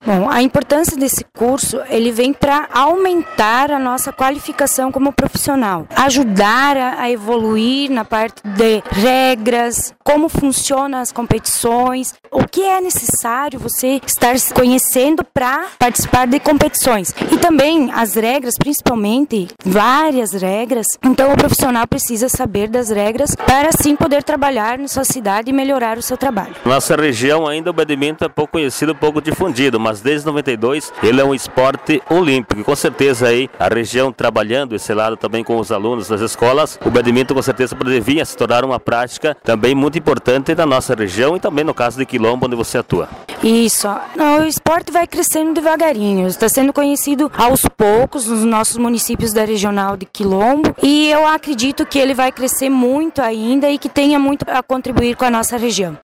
Bom, a importância desse curso, ele vem para aumentar a nossa qualificação como profissional, ajudar a evoluir na parte de regras, como funcionam as competições, o que é necessário você estar conhecendo para participar de competições. E também as regras, principalmente, várias regras. Então o profissional precisa saber das regras para assim poder trabalhar na sua cidade e melhorar o seu trabalho. Nossa região ainda o badminton é pouco conhecido, pouco difundido, mas desde 92 ele é um esporte olímpico. E com certeza aí a região trabalhando esse lado também com os alunos das escolas, o badminton com certeza poderia vir a se tornar uma prática também muito importante na nossa região e também no caso de Quilombo, onde você atua. Isso, o esporte vai crescendo devagarinho, está sendo conhecido aos poucos nos nossos municípios da regional de Quilombo e eu acredito que ele vai crescer muito ainda e que tenha muito a contribuir com a nossa região.